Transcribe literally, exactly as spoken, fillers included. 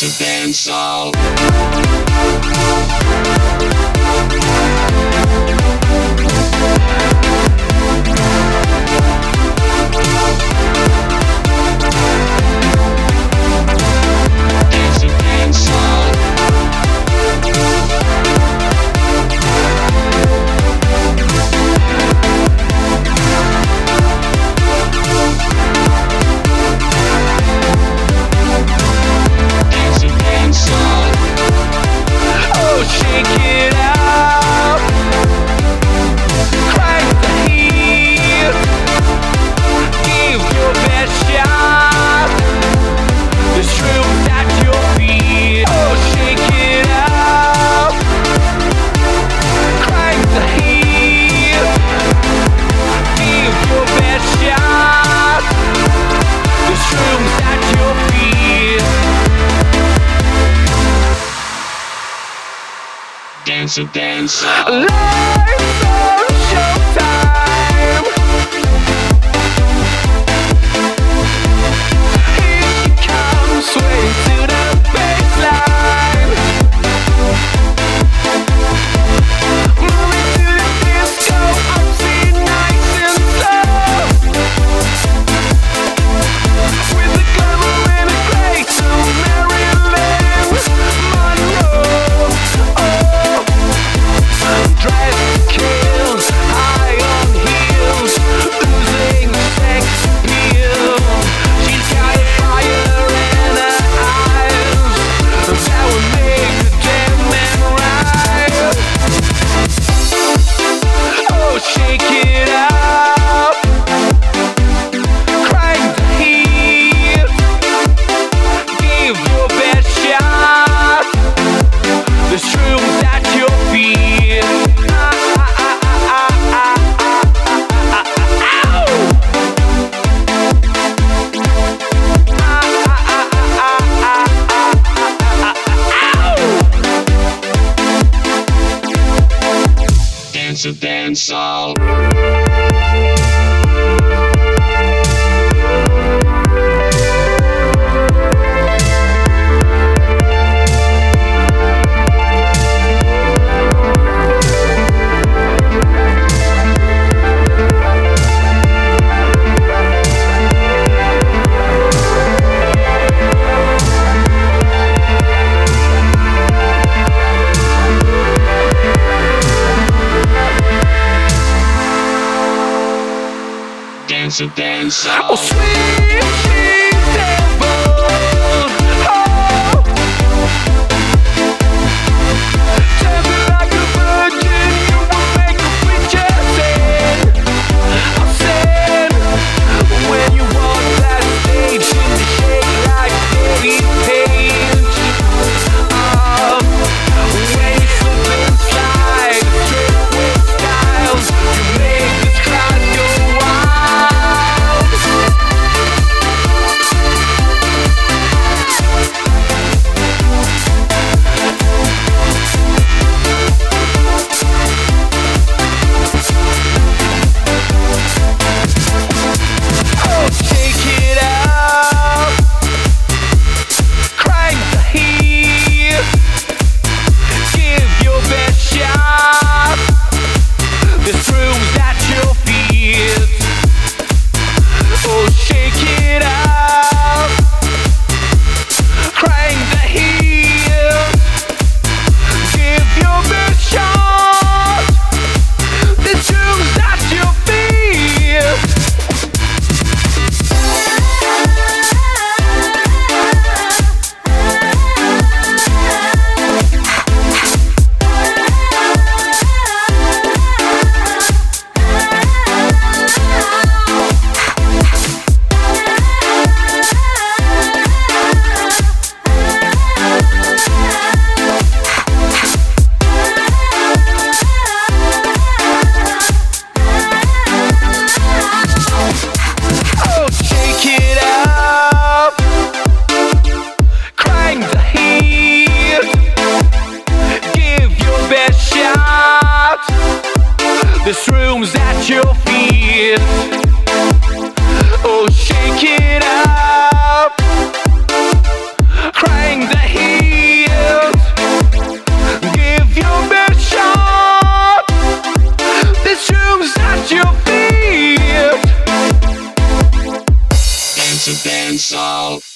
to dance all. Dance to dance all. Oh, shake it out, crank the heat, give your best shot. There's truth at your feet. Oh, shake it out, crank the heat, give your best shot. There's truth at your feet. Dance to dance. Life's on showtime. Here she comes, swaying to the baseline. Moving to the disco, upbeat, nice and slow. With the glamour and the grace of Marilyn Monroe. Oh, dress kills, high on heels, losing sex appeal. She's got a fire in her eyes that would make a dead man rise. Oh, shake it out, crank the heat, give your best shot. There's truth at your feet. Dance to dance all. Dance to dance all. Oh, sweet, sweet devil. Oh, dancing like a virgin, you will make a preacher sin. I'll sin when you walk that stage in the shade like baby page. Oh, when you slip and slide, straight with styles, you make this crowd go wild. Oh, shake it out, crank the heat, give your best shot. There's rooms at your feet. Oh, shake it out, crank the heat, give your best shot. There's rooms at your feet. Oh, shake it out, crank the heat, give your best shot. There's rooms at your feet. Oh, shake it out, crank the heat. dance hall.